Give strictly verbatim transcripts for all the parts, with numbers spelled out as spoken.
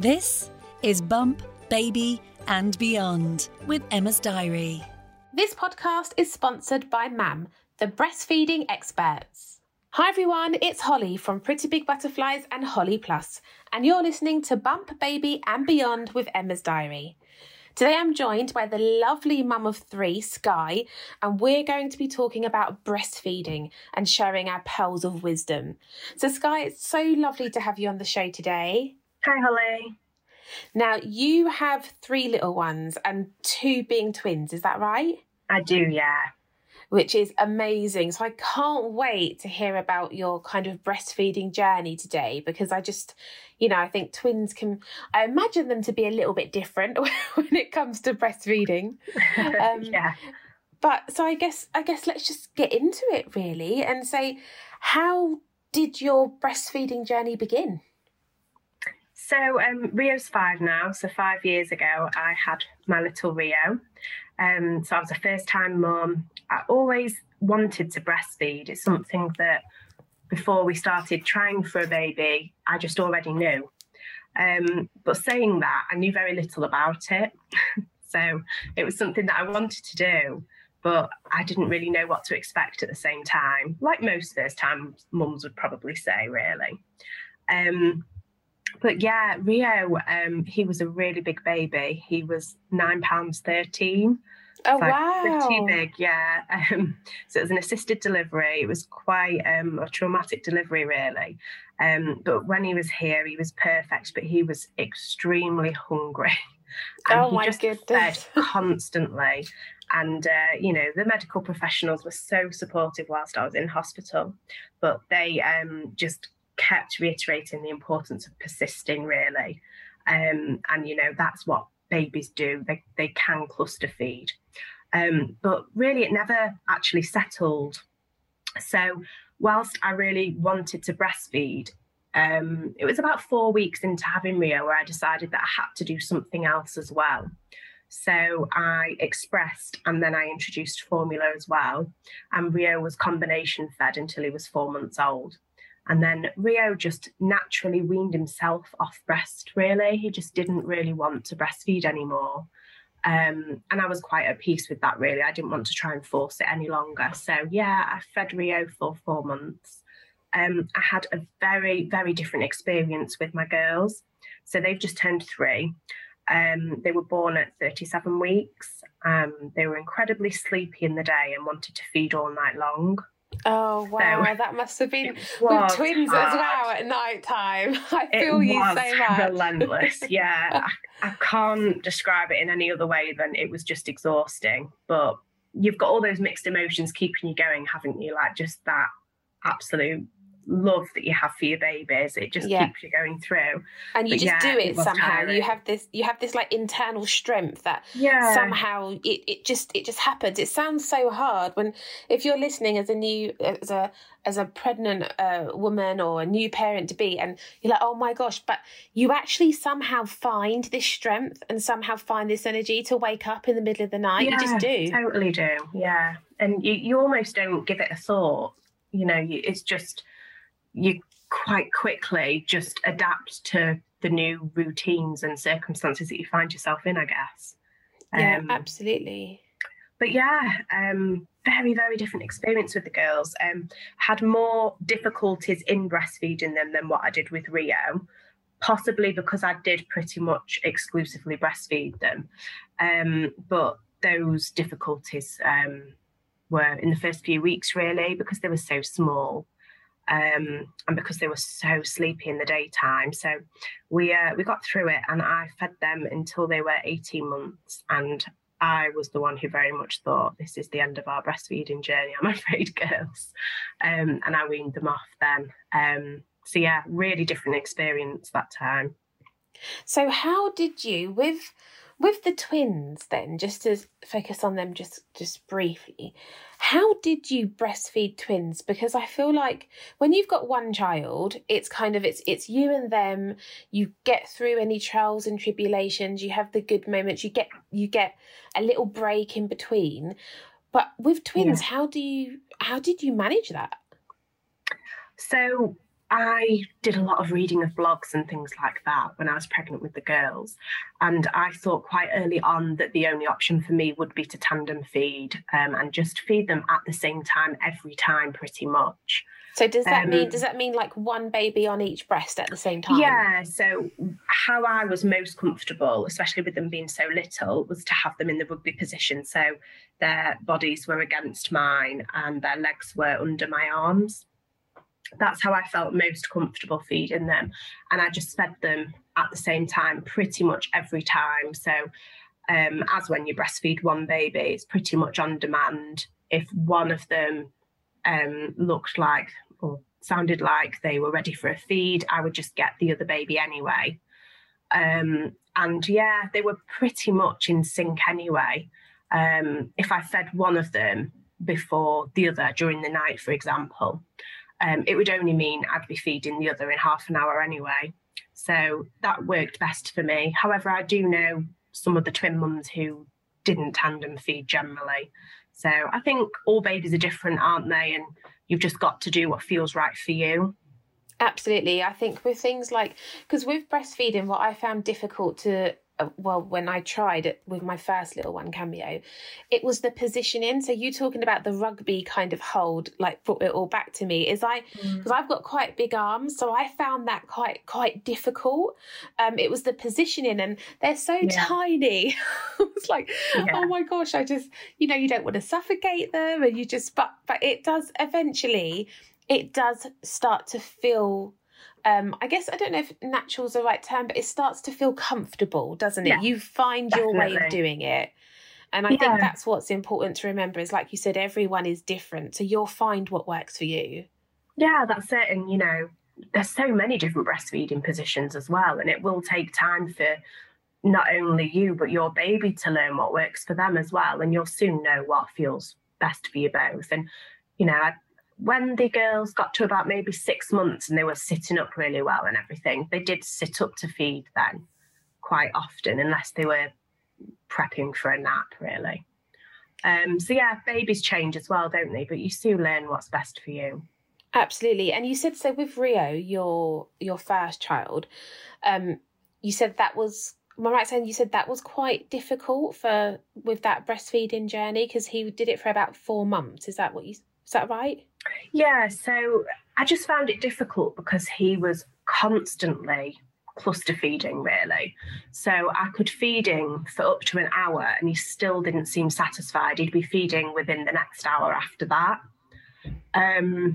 This is Bump, Baby and Beyond with Emma's Diary. This podcast is sponsored by MAM, the breastfeeding experts. Hi everyone, it's Holly from Pretty Big Butterflies and Holly Plus, and you're listening to Bump, Baby and Beyond with Emma's Diary. Today I'm joined by the lovely mum of three, Skye, and we're going to be talking about breastfeeding and sharing our pearls of wisdom. So Skye, it's so lovely to have you on the show today. Hi Holly. Now, you have three little ones and two being twins, is that right? I do, yeah. Which is amazing. So I can't wait to hear about your kind of breastfeeding journey today, because I just, you know, I think twins can, I imagine them to be a little bit different when it comes to breastfeeding. Um, yeah. But so I guess, I guess let's just get into it really and say, how did your breastfeeding journey begin? So um, Rio's five now. So five years ago, I had my little Rio. Um, so I was a first-time mum. I always wanted to breastfeed. It's something that before we started trying for a baby, I just already knew. Um, but saying that, I knew very little about it. So it was something that I wanted to do, but I didn't really know what to expect at the same time, like most first-time mums would probably say, really. Um, But yeah, Rio, um, he was a really big baby. He was nine pounds thirteen. Oh, like, wow. Pretty big, yeah. Um, so it was an assisted delivery. It was quite um, a traumatic delivery, really. Um, but when he was here, he was perfect, but he was extremely hungry. And oh, he my just goodness. fed constantly. And, uh, you know, the medical professionals were so supportive whilst I was in hospital. But they um, just kept reiterating the importance of persisting, really. Um, and, you know, that's what babies do. They, they can cluster feed. Um, but really, it never actually settled. So whilst I really wanted to breastfeed, um, it was about four weeks into having Rio where I decided that I had to do something else as well. So I expressed and then I introduced formula as well. And Rio was combination fed until he was four months old. And then Rio just naturally weaned himself off breast, really. He just didn't really want to breastfeed anymore. Um, and I was quite at peace with that, really. I didn't want to try and force it any longer. So, yeah, I fed Rio for four months. Um, I had a very, very different experience with my girls. So they've just turned three. Um, they were born at thirty-seven weeks. Um, they were incredibly sleepy in the day and wanted to feed all night long. Oh, wow, So, that must have been with twins hard. as well at night time. I feel it you was so much. relentless. Yeah, I, I can't describe it in any other way than it was just exhausting. But you've got all those mixed emotions keeping you going, haven't you? Like just that absolute love that you have for your babies. It just Yeah. keeps you going through. And you But just yeah, do it, it was somehow. tiring. You have this you have this like internal strength that Yeah. somehow it, it just it just happens. It sounds so hard when if you're listening as a new as a as a pregnant uh, woman or a new parent to be, and you're like, oh my gosh, but you actually somehow find this strength and somehow find this energy to wake up in the middle of the night. Yeah, you just do. Totally do. Yeah. And you, you almost don't give it a thought. You know, you, it's just you quite quickly just adapt to the new routines and circumstances that you find yourself in, I guess. Yeah, Um, absolutely. But yeah, um, very, very different experience with the girls. Um, had more difficulties in breastfeeding them than what I did with Rio, possibly because I did pretty much exclusively breastfeed them. Um, but those difficulties um, were in the first few weeks, really, because they were so small. Um, and because they were so sleepy in the daytime. So we uh, we got through it, and I fed them until they were eighteen months. And I was the one who very much thought, this is the end of our breastfeeding journey, I'm afraid, girls. Um, and I weaned them off then. Um, so yeah, really different experience that time. So how did you, with with the twins then, just to focus on them just, just briefly, how did you breastfeed twins? Because I feel like when you've got one child, it's kind of, it's it's you and them, you get through any trials and tribulations, you have the good moments, you get you get a little break in between. But with twins, yeah. how do you how did you manage that? So I did a lot of reading of blogs and things like that when I was pregnant with the girls. And I thought quite early on that the only option for me would be to tandem feed um, and just feed them at the same time every time pretty much. So does that um, mean, does that mean like one baby on each breast at the same time? Yeah. So how I was most comfortable, especially with them being so little, was to have them in the rugby position. So their bodies were against mine and their legs were under my arms. That's how I felt most comfortable feeding them. And I just fed them at the same time pretty much every time. So um, as when you breastfeed one baby, it's pretty much on demand. If one of them um, looked like or sounded like they were ready for a feed, I would just get the other baby anyway. Um, and yeah, they were pretty much in sync anyway. Um, if I fed one of them before the other during the night, for example, Um, it would only mean I'd be feeding the other in half an hour anyway. So that worked best for me. However, I do know some of the twin mums who didn't tandem feed generally. So I think all babies are different, aren't they? And you've just got to do what feels right for you. Absolutely. I think with things like, because with breastfeeding, what I found difficult to, well, when I tried it with my first little one, Cameo, it was the positioning. So you talking about the rugby kind of hold, like brought it all back to me. Is I, because mm. I've got quite big arms, so I found that quite quite difficult. Um, it was the positioning, and they're so yeah. tiny. It's like, yeah. oh my gosh, I just, you know, you don't want to suffocate them, and you just, but but it does eventually, it does start to feel. Um, I guess I don't know if natural is the right term, but it starts to feel comfortable, doesn't it? Yeah, you find definitely. your way of doing it. And I yeah. think that's what's important to remember is, like you said, everyone is different. So you'll find what works for you. Yeah, that's it. And, you know, there's so many different breastfeeding positions as well. And it will take time for not only you, but your baby to learn what works for them as well. And you'll soon know what feels best for you both. And, you know, I, when the girls got to about maybe six months and they were sitting up really well and everything, they did sit up to feed then quite often, unless they were prepping for a nap, really. Um, so, yeah, babies change as well, don't they? But you soon learn what's best for you. Absolutely. And you said, so with Rio, your your first child, um, you said that was, am I right saying you said that was quite difficult for with that breastfeeding journey, because he did it for about four months. Is that what you, is that right? Yeah, so I just found it difficult because he was constantly cluster feeding, really. So I could feed him for up to an hour and he still didn't seem satisfied. He'd be feeding within the next hour after that. Um,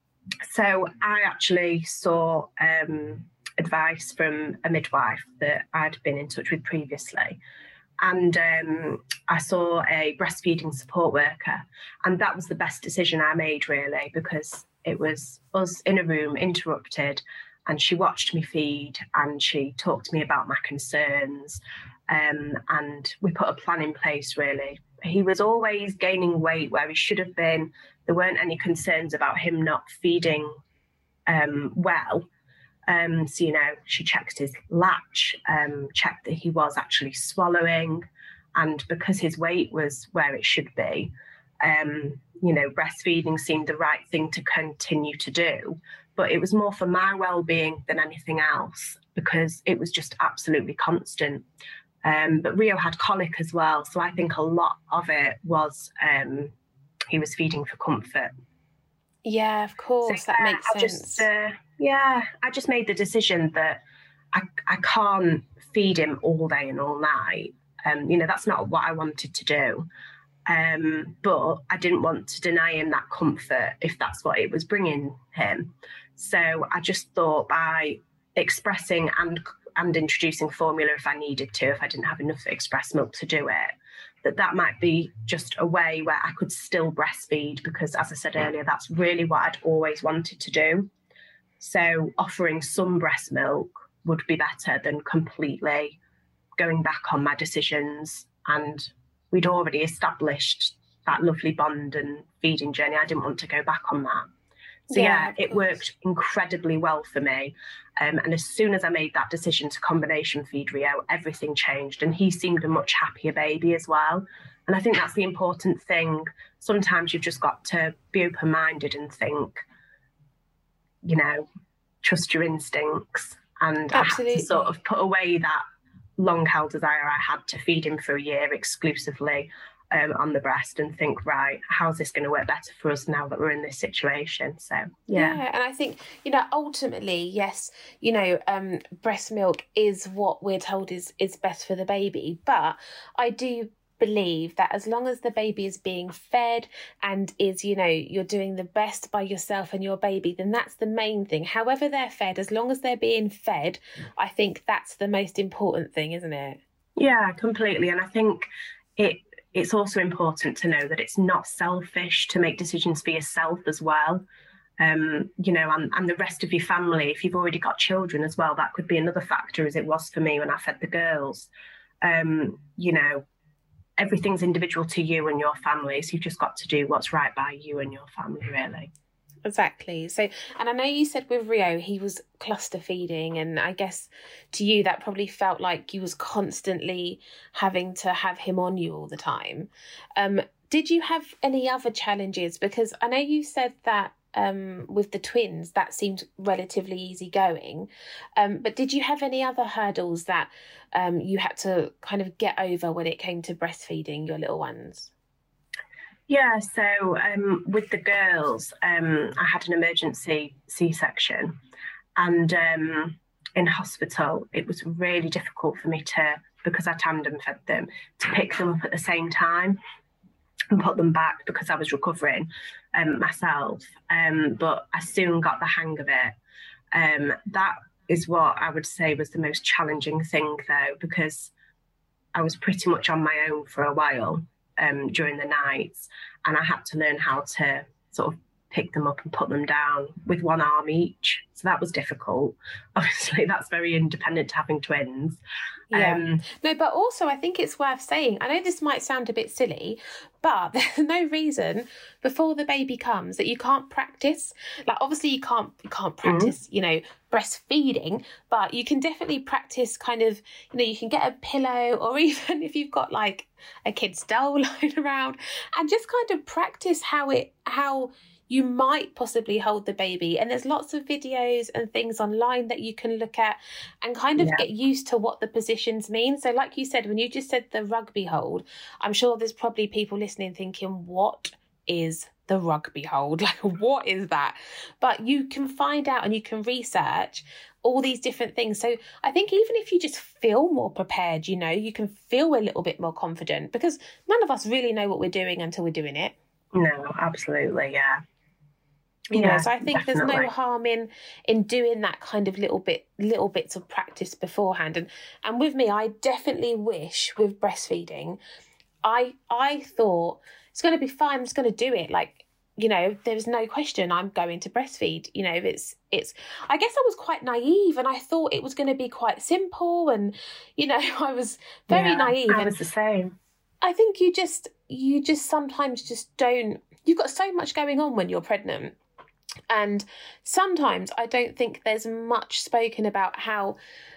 so I actually saw um, advice from a midwife that I'd been in touch with previously. And um, I saw a breastfeeding support worker. And that was the best decision I made, really, because it was us in a room, interrupted, and she watched me feed and she talked to me about my concerns. Um, and we put a plan in place, really. He was always gaining weight where he should have been. There weren't any concerns about him not feeding um, well. Um, so, you know, she checked his latch, um, checked that he was actually swallowing. And because his weight was where it should be, um, you know, breastfeeding seemed the right thing to continue to do. But it was more for my well-being than anything else, because it was just absolutely constant. Um, but Rio had colic as well. So I think a lot of it was um, he was feeding for comfort. Yeah, of course, so, that uh, makes I sense. Just, uh, yeah, I just made the decision that I, I can't feed him all day and all night. Um, you know, that's not what I wanted to do. Um, but I didn't want to deny him that comfort if that's what it was bringing him. So I just thought by expressing and and introducing formula if I needed to, if I didn't have enough express milk to do it, that that might be just a way where I could still breastfeed, because as I said earlier, that's really what I'd always wanted to do. So offering some breast milk would be better than completely going back on my decisions. And we'd already established that lovely bond and feeding journey. I didn't want to go back on that. So yeah, yeah it worked incredibly well for me. Um, and as soon as I made that decision to combination feed Rio, everything changed. And he seemed a much happier baby as well. And I think that's the important thing. Sometimes you've just got to be open-minded and think, you know, trust your instincts. And Absolutely. I had to sort of put away that long-held desire I had to feed him for a year exclusively um, on the breast and think, right, how's this going to work better for us now that we're in this situation? So, yeah. Yeah, and I think, you know, ultimately, yes, you know, um, breast milk is what we're told is, is best for the baby. But I do believe that as long as the baby is being fed and is, you know, you're doing the best by yourself and your baby, then that's the main thing. However they're fed, as long as they're being fed, I think that's the most important thing, isn't it? Yeah, completely. And I think it it's also important to know that it's not selfish to make decisions for yourself as well. Um, you know, and, and the rest of your family, if you've already got children as well, that could be another factor, as it was for me when I fed the girls. Um, you know, everything's individual to you and your family, so you've just got to do what's right by you and your family, really. Exactly. So, and I know you said with Rio, he was cluster feeding, and I guess to you that probably felt like you was constantly having to have him on you all the time. Um, did you have any other challenges? Because I know you said that um, with the twins, that seemed relatively easy going. Um, but did you have any other hurdles that um, you had to kind of get over when it came to breastfeeding your little ones? Yeah, so um, with the girls, um, I had an emergency C-section, and um, in hospital, it was really difficult for me to, because I tandem fed them, to pick them up at the same time and put them back because I was recovering um, myself. Um, but I soon got the hang of it. Um, that is what I would say was the most challenging thing, though, because I was pretty much on my own for a while. Um, during the nights, and I had to learn how to sort of pick them up and put them down with one arm each. So that was difficult. Obviously, that's very independent to having twins. Yeah. Um, no, but also I think it's worth saying, I know this might sound a bit silly, but there's no reason before the baby comes that you can't practice. Like, obviously you can't you can't practice, mm-hmm. you know, breastfeeding, but you can definitely practice kind of, you know, you can get a pillow, or even if you've got like a kid's doll lying around, and just kind of practice how it how you might possibly hold the baby. And there's lots of videos and things online that you can look at and kind of yeah. get used to what the positions mean. So like you said, when you just said the rugby hold, I'm sure there's probably people listening thinking, what is the rugby hold? Like, what is that? But you can find out and you can research all these different things. So I think even if you just feel more prepared, you know, you can feel a little bit more confident, because none of us really know what we're doing until we're doing it. No, absolutely, yeah. You yeah, know, so I think definitely. there's no harm in in doing that kind of little bit, little bits of practice beforehand. And and with me, I definitely wish with breastfeeding, I I thought it's going to be fine. I'm just going to do it. Like, you know, there's no question I'm going to breastfeed. You know, it's it's. I guess I was quite naive, and I thought it was going to be quite simple. And you know, I was very yeah, naive. I was and the same. I think you just you just sometimes just don't. You've got so much going on when you're pregnant. And sometimes I don't think there's much spoken about how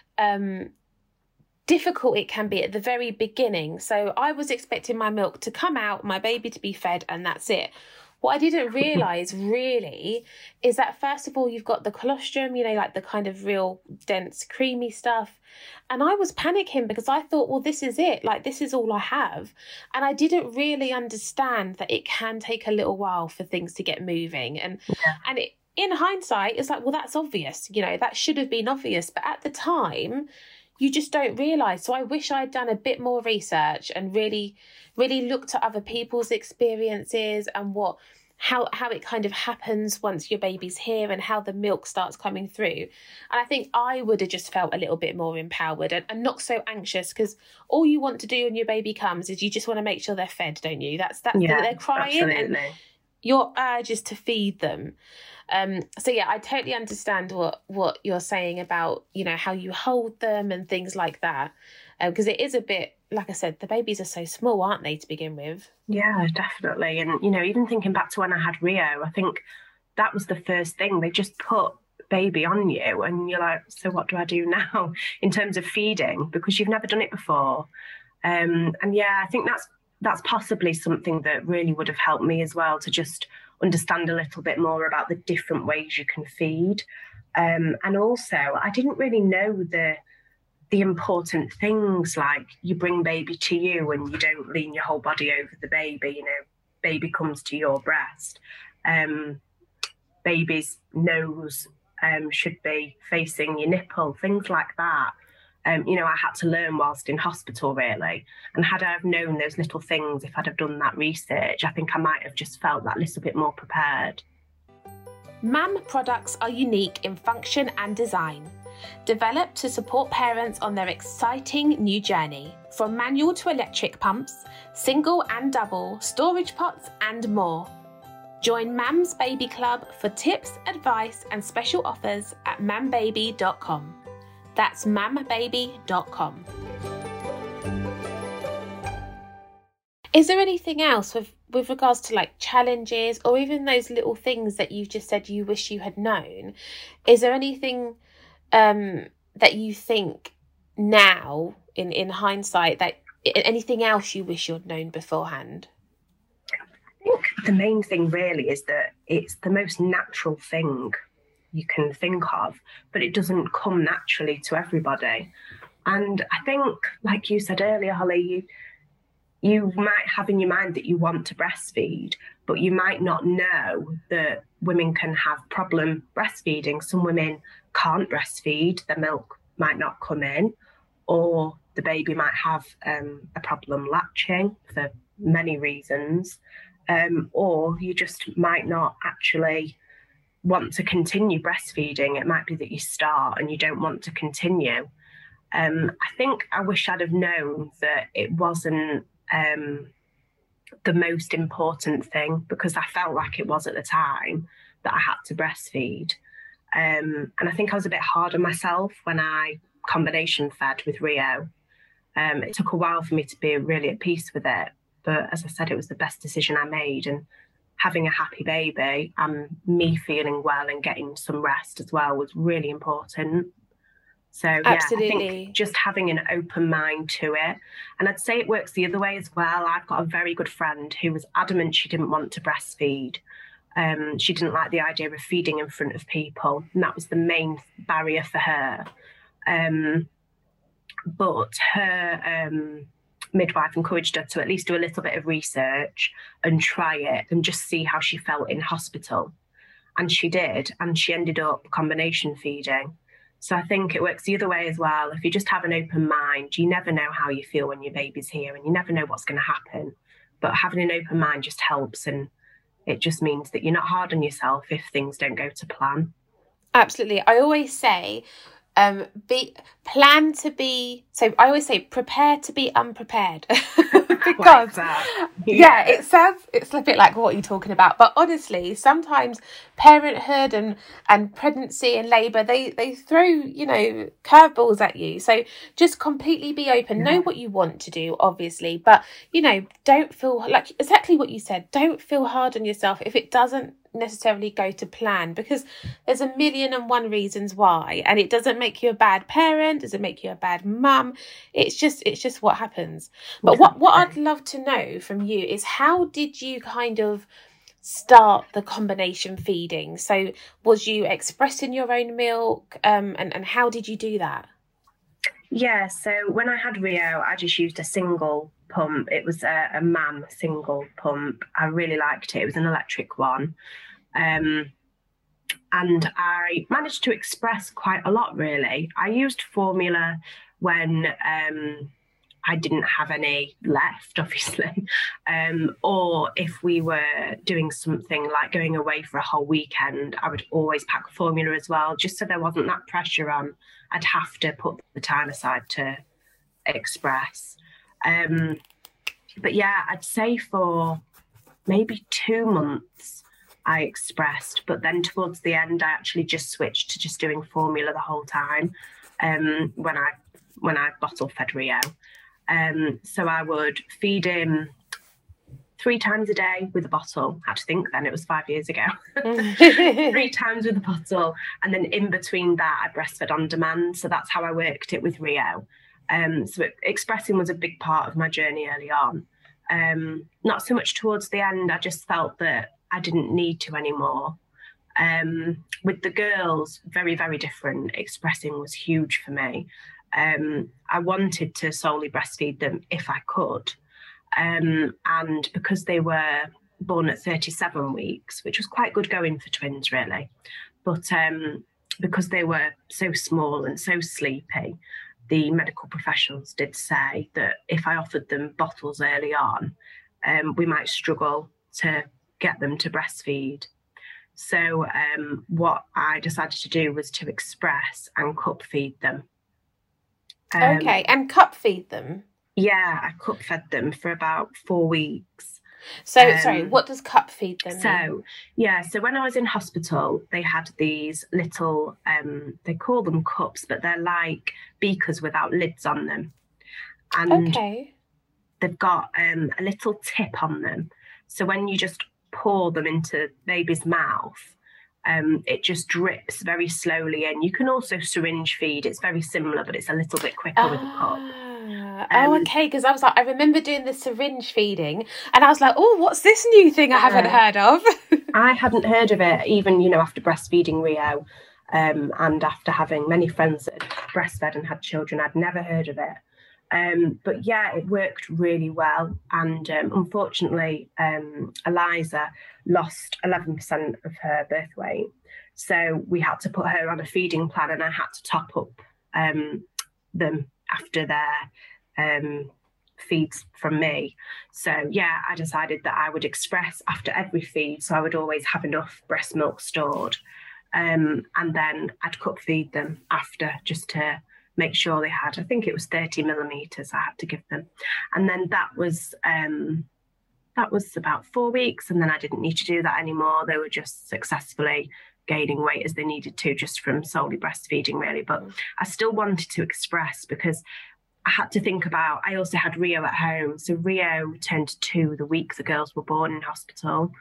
um, difficult it can be at the very beginning. So I was expecting my milk to come out, my baby to be fed, and that's it. What I didn't realise really is that, first of all, you've got the colostrum, you know, like the kind of real dense, creamy stuff. And I was panicking because I thought, well, this is it. Like, this is all I have. And I didn't really understand that it can take a little while for things to get moving. And, yeah. and it, in hindsight, it's like, well, that's obvious. You know, that should have been obvious. But at the time, you just don't realise. So I wish I'd done a bit more research and really, really looked at other people's experiences and what, how, how it kind of happens once your baby's here and how the milk starts coming through. And I think I would have just felt a little bit more empowered and, and not so anxious, because all you want to do when your baby comes is you just want to make sure they're fed, don't you? That's, that's yeah, they're crying absolutely. And your urge is to feed them. Um, so yeah, I totally understand what, what you're saying about, you know, how you hold them and things like that. Because uh, it is a bit, like I said, the babies are so small, aren't they, to begin with? Yeah, definitely. And, you know, even thinking back to when I had Rio, I think that was the first thing. They just put baby on you and you're like, so what do I do now in terms of feeding? Because you've never done it before. Um, and yeah, I think that's that's possibly something that really would have helped me as well, to just understand a little bit more about the different ways you can feed. Um, and also, I didn't really know the the important things, like you bring baby to you and you don't lean your whole body over the baby. You know, baby comes to your breast. Um, baby's nose um, should be facing your nipple, things like that. Um, you know, I had to learn whilst in hospital, really. And had I have known those little things, if I'd have done that research, I think I might have just felt that little bit more prepared. MAM products are unique in function and design, developed to support parents on their exciting new journey, from manual to electric pumps, single and double, storage pots and more. Join MAM's Baby Club for tips, advice and special offers at mam baby dot com. That's mam baby dot com. Is there anything else with, with regards to like challenges or even those little things that you've just said you wish you had known? Is there anything um, that you think now in, in hindsight, that anything else you wish you'd known beforehand? I think the main thing really is that it's the most natural thing you can think of, but it doesn't come naturally to everybody. And I think, like you said earlier, Holly, you you might have in your mind that you want to breastfeed, but you might not know that women can have problem breastfeeding. Some women can't breastfeed, their milk might not come in, or the baby might have um, a problem latching for many reasons, um, or you just might not actually want to continue breastfeeding. It might be that you start and you don't want to continue. Um, I think I wish I'd have known that it wasn't um, the most important thing, because I felt like it was at the time that I had to breastfeed. Um, and I think I was a bit hard on myself when I combination fed with Rio. Um, it took a while for me to be really at peace with it. But as I said, it was the best decision I made. And having a happy baby and me feeling well and getting some rest as well was really important. So yeah, Absolutely. I think just having an open mind to it. And I'd say it works the other way as well. I've got a very good friend who was adamant she didn't want to breastfeed. Um, she didn't like the idea of feeding in front of people, and that was the main barrier for her. Um, but her um, midwife encouraged her to at least do a little bit of research and try it and just see how she felt in hospital. And she did, and she ended up combination feeding. So I think it works the other way as well. If you just have an open mind, you never know how you feel when your baby's here, and you never know what's going to happen. But having an open mind just helps, and it just means that you're not hard on yourself if things don't go to plan. Absolutely. I always say, um, be plan to be. So I always say, prepare to be unprepared. Because yeah. yeah, it sounds it's a bit like what you're talking about. But honestly, sometimes parenthood and and pregnancy and labour, they they throw, you know, curveballs at you. So just completely be open. Yeah. Know what you want to do, obviously, but you know, don't feel like exactly what you said. Don't feel hard on yourself if it doesn't necessarily go to plan, because there's a million and one reasons why, and it doesn't make you a bad parent, doesn't make you a bad mum. It's just it's just what happens. But what what I'd love to know from you is, how did you kind of start the combination feeding? So was you expressing your own milk, um and, and how did you do that? Yeah, so when I had Rio, I just used a single pump. It was a, a MAM single pump. I really liked it. It was an electric one. Um, and I managed to express quite a lot, really. I used formula when um, I didn't have any left, obviously. Um, or if we were doing something like going away for a whole weekend, I would always pack formula as well, just so there wasn't that pressure on. I'd have to put the time aside to express. Um, but yeah, I'd say for maybe two months I expressed, but then towards the end I actually just switched to just doing formula the whole time um, when I when I bottle fed Rio. Um, so I would feed him three times a day with a bottle. I had to think then, it was five years ago. Three times with a bottle. And then in between that, I breastfed on demand. So that's how I worked it with Rio. Um, so it, expressing was a big part of my journey early on. Um, not so much towards the end. I just felt that I didn't need to anymore. Um, with the girls, very, very different. Expressing was huge for me. Um, I wanted to solely breastfeed them if I could. Um, and because they were born at thirty-seven weeks, which was quite good going for twins, really. But um, because they were so small and so sleepy, the medical professionals did say that if I offered them bottles early on, um, we might struggle to get them to breastfeed. So um, what I decided to do was to express and cup feed them. Um, okay, and cup feed them? Yeah, I cup fed them for about four weeks. So, um, sorry, what does cup feed them mean? So, yeah, so when I was in hospital, they had these little, um, they call them cups, but they're like beakers without lids on them. And okay. they've got um, a little tip on them. So when you just pour them into baby's mouth, um, it just drips very slowly in. You can also syringe feed. It's very similar, but it's a little bit quicker ah, with a cup. Um, oh, okay, because I was like, I remember doing the syringe feeding, and I was like, oh, what's this new thing I haven't uh, heard of? I hadn't heard of it, even, you know, after breastfeeding Rio, um, and after having many friends that had breastfed and had children, I'd never heard of it. Um, but yeah, it worked really well. And um, unfortunately, um, Eliza lost eleven percent of her birth weight. So we had to put her on a feeding plan, and I had to top up um, them after their um, feeds from me. So yeah, I decided that I would express after every feed. So I would always have enough breast milk stored. Um, and then I'd cup feed them after, just to make sure they had, I think it was thirty millimeters I had to give them. And then that was um, that was about four weeks. And then I didn't need to do that anymore. They were just successfully gaining weight as they needed to, just from solely breastfeeding, really. But I still wanted to express because I had to think about, I also had Rio at home. So Rio turned two the week the girls were born in hospital.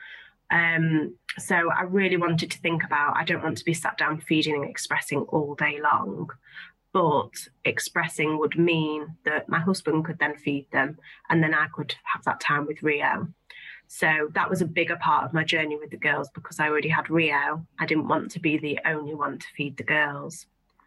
Um, so I really wanted to think about, I don't want to be sat down feeding and expressing all day long. But expressing would mean that my husband could then feed them, and then I could have that time with Rio. So that was a bigger part of my journey with the girls, because I already had Rio. I didn't want to be the only one to feed the girls.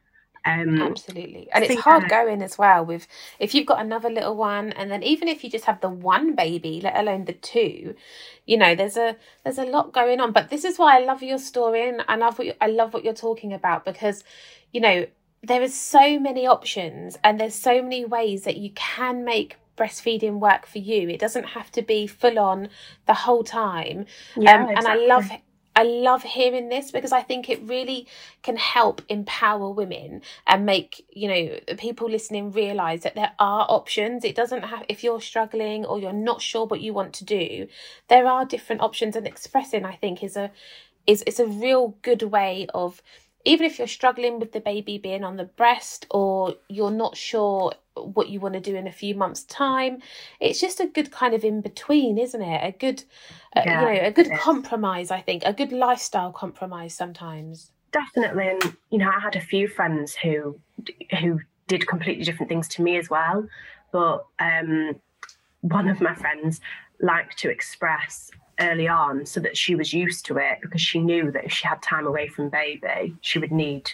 Um, Absolutely. And it's hard going as well with, if you've got another little one, and then even if you just have the one baby, let alone the two, you know, there's a there's a lot going on. But this is why I love your story, and I love what you, I love what you're talking about, because, you know, there is so many options, and there's so many ways that you can make breastfeeding work for you. It doesn't have to be full on the whole time. Yeah, um, exactly. And I love I love hearing this, because I think it really can help empower women and make, you know, people listening realise that there are options. It doesn't have, if you're struggling or you're not sure what you want to do, there are different options. And expressing, I think, is a is it's a real good way of, even if you're struggling with the baby being on the breast, or you're not sure what you want to do in a few months' time, it's just a good kind of in between, isn't it? A good, yeah, uh, you know, a good compromise. I think a good lifestyle compromise sometimes. Definitely, and you know, I had a few friends who who did completely different things to me as well. But um, one of my friends liked to express early on, so that she was used to it, because she knew that if she had time away from baby, she would need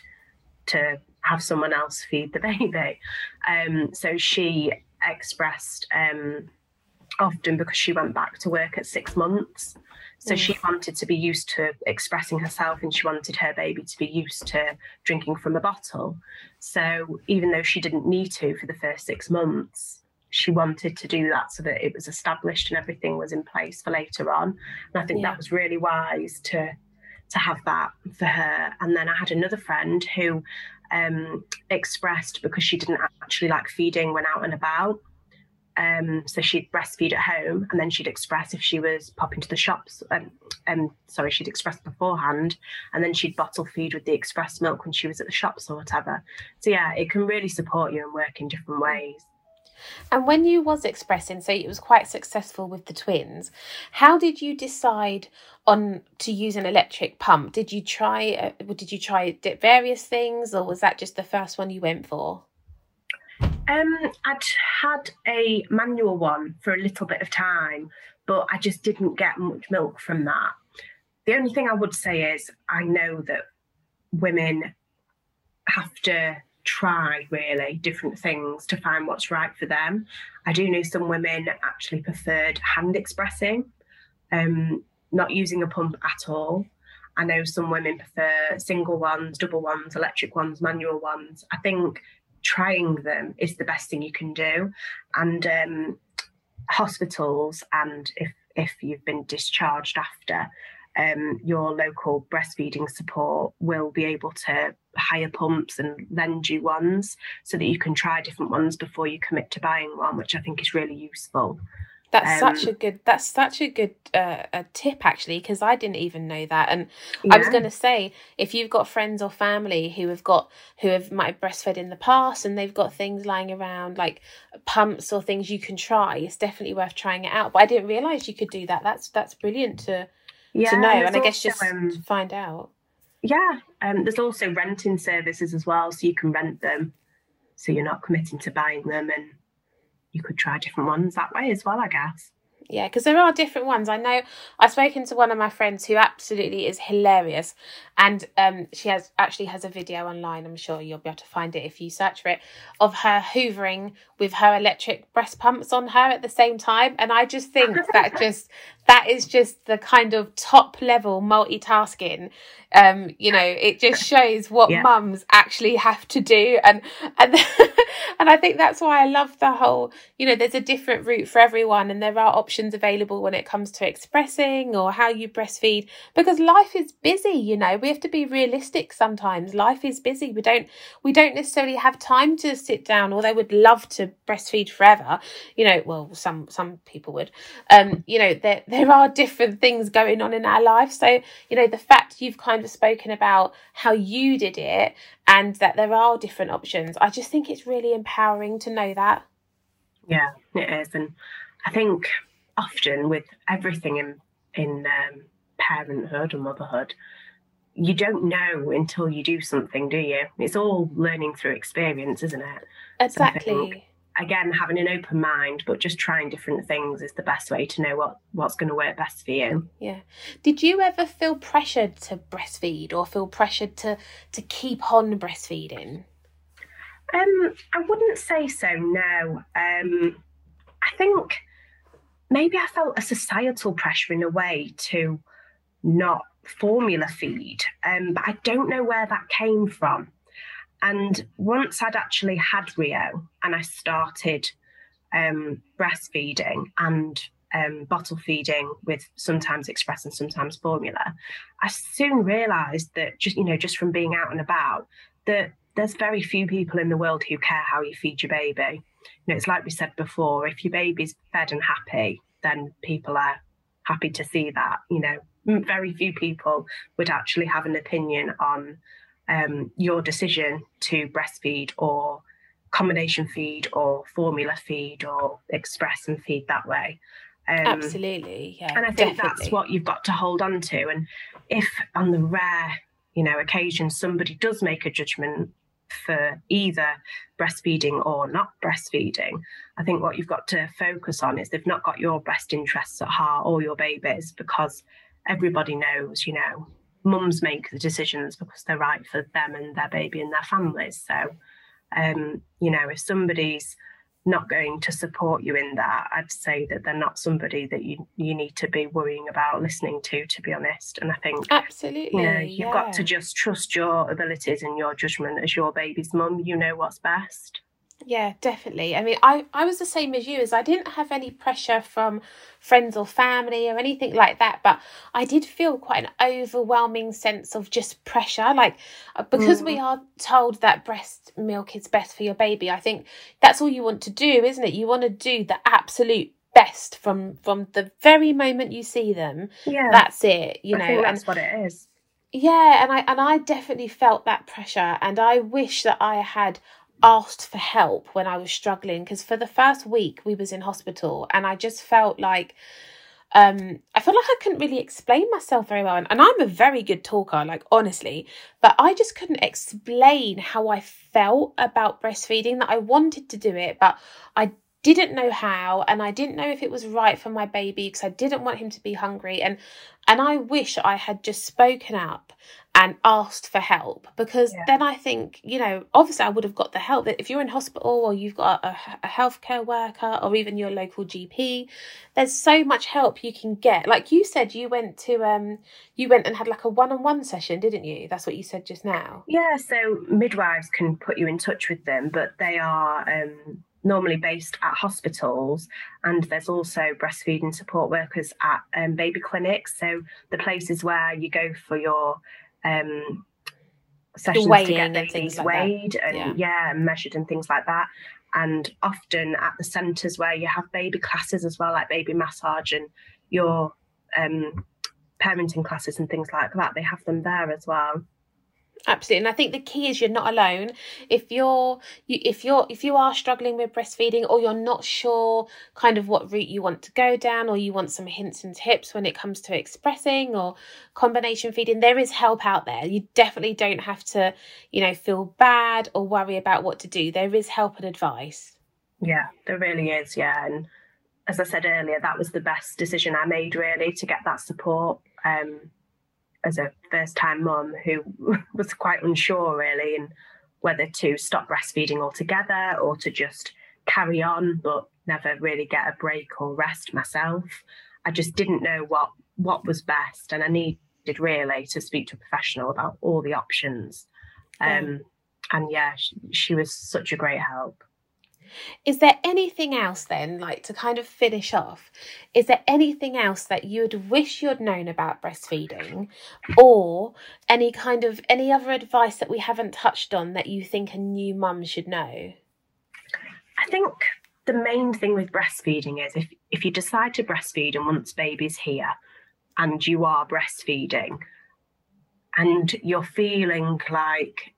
to have someone else feed the baby. Um, so she expressed um, often, because she went back to work at six months. So mm. she wanted to be used to expressing herself, and she wanted her baby to be used to drinking from a bottle. So even though she didn't need to for the first six months, she wanted to do that so that it was established and everything was in place for later on. And I think yeah. that was really wise to to have that for her. And then I had another friend who um, expressed because she didn't actually like feeding when out and about. Um, so she'd breastfeed at home, and then she'd express if she was popping to the shops. Um, um, sorry, she'd express beforehand, and then she'd bottle feed with the express milk when she was at the shops or whatever. So yeah, it can really support you and work in different ways. And when you was expressing, so it was quite successful with the twins, how did you decide on to use an electric pump? Did you try, uh, did you try various things, or was that just the first one you went for? Um, I'd had a manual one for a little bit of time, but I just didn't get much milk from that. the only thing I would say is I know that women have to try really different things to find what's right for them. I do know some women actually preferred hand expressing, um, not using a pump at all. I know some women prefer single ones, double ones, electric ones, manual ones. I think trying them is the best thing you can do. And um, hospitals, and if, if you've been discharged after, um, your local breastfeeding support will be able to hire pumps and lend you ones so that you can try different ones before you commit to buying one, which I think is really useful. That's Um, such a good. That's such a good uh, a tip, actually, because I didn't even know that. And Yeah. I was going to say, if you've got friends or family who have got who have might have breastfed in the past, and they've got things lying around like pumps or things you can try, it's definitely worth trying it out. But I didn't realise you could do that. That's that's brilliant to yeah, to know, and and I guess also, just um, to find out. Yeah, um, there's also renting services as well, so you can rent them, so you're not committing to buying them, and you could try different ones that way as well, I guess. Yeah, because there are different ones. I know I've spoken to one of my friends who absolutely is hilarious, and um, she has actually has a video online. I'm sure you'll be able to find it if you search for it, of her hoovering with her electric breast pumps on her at the same time. And I just think that just that is just the kind of top level multitasking. Um, you know, it just shows what Yeah. mums actually have to do, and and and I think that's why I love the whole. You know, there's a different route for everyone, and there are options available when it comes to expressing or how you breastfeed, because life is busy. You know, we have to be realistic sometimes. Life is busy. We don't we don't necessarily have time to sit down, although we'd love to breastfeed forever. You know, well, some some people would. Um, you know, there there are different things going on in our life. So, you know, the fact you've kind of spoken about how you did it and that there are different options, I just think it's really empowering to know that. Yeah, it is. And I think often with everything in, in um, parenthood and motherhood, you don't know until you do something, do you? It's all learning through experience, isn't it? Exactly. So I think, again, having an open mind, but just trying different things is the best way to know what, what's going to work best for you. Yeah. Did you ever feel pressured to breastfeed or feel pressured to, to keep on breastfeeding? Um, I wouldn't say so, no. Um, I think maybe I felt a societal pressure in a way to not formula feed, um, but I don't know where that came from. And once I'd actually had Rio and I started um, breastfeeding and um, bottle feeding with sometimes express and sometimes formula, I soon realised that just, you know, just from being out and about, that there's very few people in the world who care how you feed your baby. You know, it's like we said before, if your baby's fed and happy, then people are happy to see that. You know, very few people would actually have an opinion on um, your decision to breastfeed or combination feed or formula feed or express and feed that way. Um, Absolutely, yeah. And I think definitely. that's what you've got to hold on to. And if on the rare, you know, occasion somebody does make a judgment for either breastfeeding or not breastfeeding, I think what you've got to focus on is they've not got your best interests at heart or your baby's, because everybody knows, you know, mums make the decisions because they're right for them and their baby and their families. So, um, you know, if somebody's not going to support you in that, I'd say that they're not somebody that you you need to be worrying about listening to, to be honest. And I think, Absolutely, you know, you've yeah. got to just trust your abilities and your judgment as your baby's mum. You know what's best. Yeah, definitely. I mean, I, I was the same as you, as I didn't have any pressure from friends or family or anything like that, but I did feel quite an overwhelming sense of just pressure. Like, because mm. we are told that breast milk is best for your baby, I think that's all you want to do, isn't it? You want to do the absolute best from from the very moment you see them. Yeah, that's it. You I know, think that's and, what it is. Yeah, and I and I definitely felt that pressure, and I wish that I had asked for help when I was struggling, because for the first week we was in hospital and I just felt like um I felt like I couldn't really explain myself very well, and, and I'm a very good talker, like, honestly, but I just couldn't explain how I felt about breastfeeding, that I wanted to do it but I didn't know how, and I didn't know if it was right for my baby because I didn't want him to be hungry. And and I wish I had just spoken up and asked for help, because Yeah. then I think, you know, obviously I would have got the help. That if you're in hospital or you've got a, a healthcare worker or even your local G P, there's so much help you can get. Like you said, you went to um you went and had like a one-on-one session, didn't you? That's what you said just now. Yeah, so midwives can put you in touch with them, but they are um, normally based at hospitals, and there's also breastfeeding support workers at um, baby clinics. So the places where you go for your um, sessions to get babies like weighed that. and yeah. yeah, measured and things like that. And often at the centres where you have baby classes as well, like baby massage and your um, parenting classes and things like that, they have them there as well. Absolutely. And I think the key is you're not alone. If you're you if you're if you are struggling with breastfeeding, or you're not sure kind of what route you want to go down, or you want some hints and tips when it comes to expressing or combination feeding, there is help out there. You definitely don't have to, you know, feel bad or worry about what to do. There is help and advice. Yeah, there really is. Yeah. And as I said earlier, that was the best decision I made, really, to get that support. Um as a first-time mum who was quite unsure, really, in whether to stop breastfeeding altogether or to just carry on but never really get a break or rest myself. I just didn't know what, what was best, and I needed, really, to speak to a professional about all the options. Um, mm. And, yeah, she, she was such a great help. Is there anything else then, like to kind of finish off, is there anything else that you'd wish you'd known about breastfeeding, or any kind of, any other advice that we haven't touched on that you think a new mum should know? I think the main thing with breastfeeding is if, if you decide to breastfeed and once baby's here and you are breastfeeding and you're feeling like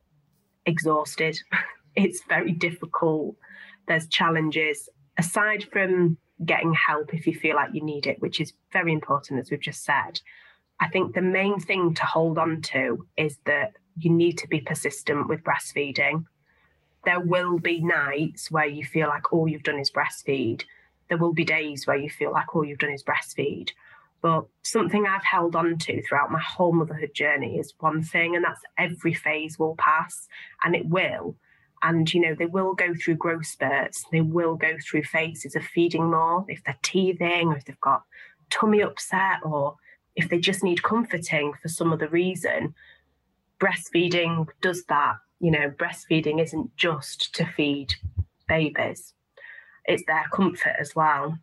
exhausted, it's very difficult. There's challenges. Aside from getting help if you feel like you need it, which is very important, as we've just said, I think the main thing to hold on to is that you need to be persistent with breastfeeding. There will be nights where you feel like all you've done is breastfeed. There will be days where you feel like all you've done is breastfeed. But something I've held on to throughout my whole motherhood journey is one thing, and that's every phase will pass, and it will. And, you know, they will go through growth spurts. They will go through phases of feeding more if they're teething, or if they've got tummy upset, or if they just need comforting for some other reason. Breastfeeding does that. You know, breastfeeding isn't just to feed babies. It's their comfort as well.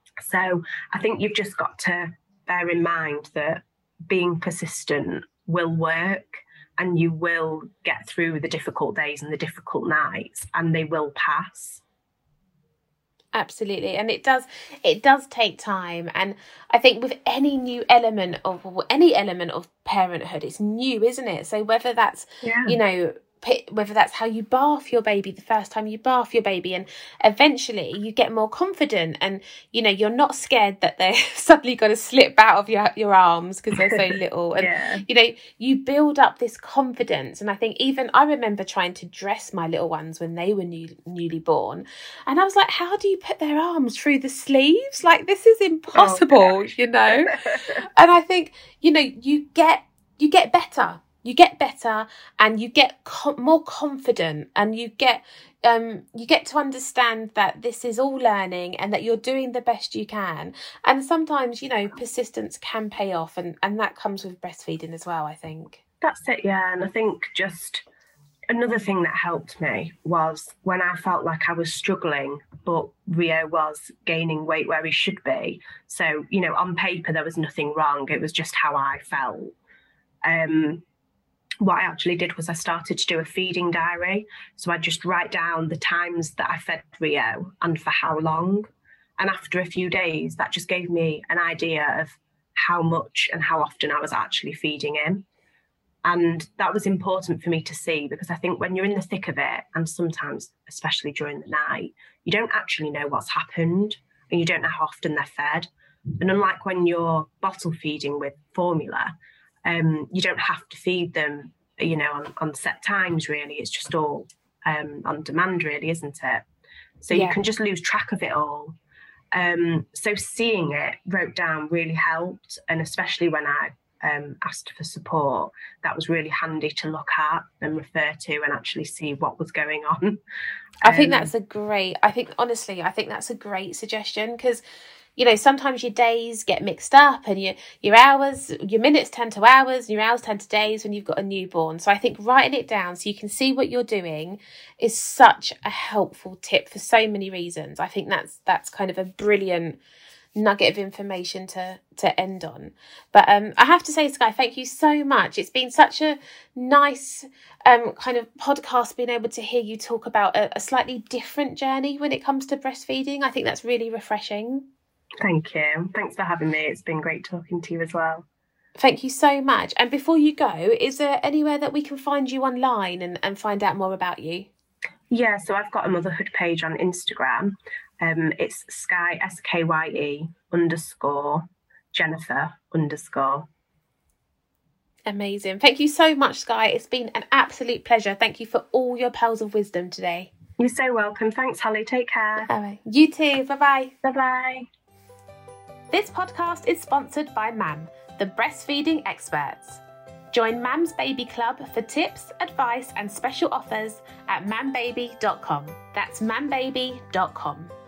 So I think you've just got to bear in mind that being persistent will work, and you will get through the difficult days and the difficult nights, and they will pass. Absolutely. And it does, it does take time. And I think with any new element of, any element of parenthood, it's new, isn't it? So whether that's, yeah. you know, whether that's how you bath your baby the first time you bath your baby, and eventually you get more confident, and you know you're not scared that they're suddenly going to slip out of your your arms because they're so little, and yeah. you know you build up this confidence. And I think even I remember trying to dress my little ones when they were new, newly born, and I was like, how do you put their arms through the sleeves? Like, this is impossible. Oh, you know. And I think you know you get you get better. You get better, and you get co- more confident, and you get um, you get to understand that this is all learning, and that you're doing the best you can. And sometimes, you know, persistence can pay off, and, and that comes with breastfeeding as well, I think. That's it, yeah. And I think just another thing that helped me was when I felt like I was struggling, but Rio was gaining weight where he should be. So, you know, on paper, there was nothing wrong. It was just how I felt. Um, What I actually did was I started to do a feeding diary. So I just write down the times that I fed Rio and for how long. And after a few days, that just gave me an idea of how much and how often I was actually feeding him. And that was important for me to see, because I think when you're in the thick of it, and sometimes, especially during the night, you don't actually know what's happened, and you don't know how often they're fed. And unlike when you're bottle feeding with formula, Um, you don't have to feed them, you know, on, on set times, really. It's just all um, on demand, really, isn't it? So Yeah. you can just lose track of it all. Um, so seeing it wrote down really helped. And especially when I um, asked for support, that was really handy to look at and refer to and actually see what was going on. I think Um, that's a great, I think, honestly, I think that's a great suggestion because, you know, sometimes your days get mixed up and your, your hours, your minutes turn to hours and your hours turn to days when you've got a newborn. So I think writing it down so you can see what you're doing is such a helpful tip for so many reasons. I think that's that's kind of a brilliant nugget of information to to end on. But um I have to say, Skye, thank you so much. It's been such a nice um kind of podcast being able to hear you talk about a, a slightly different journey when it comes to breastfeeding. I think that's really refreshing. Thank you. Thanks for having me. It's been great talking to you as well. Thank you so much. And before you go, is there anywhere that we can find you online and, and find out more about you? Yeah, so I've got a motherhood page on Instagram. Um, it's Skye, S K Y E underscore Jennifer underscore. Amazing. Thank you so much, Skye. It's been an absolute pleasure. Thank you for all your pearls of wisdom today. You're so welcome. Thanks, Holly. Take care. All right. You too. Bye-bye. Bye-bye. This podcast is sponsored by Mam, the breastfeeding experts. Join Mam's Baby Club for tips, advice and special offers at mam baby dot com. That's mam baby dot com.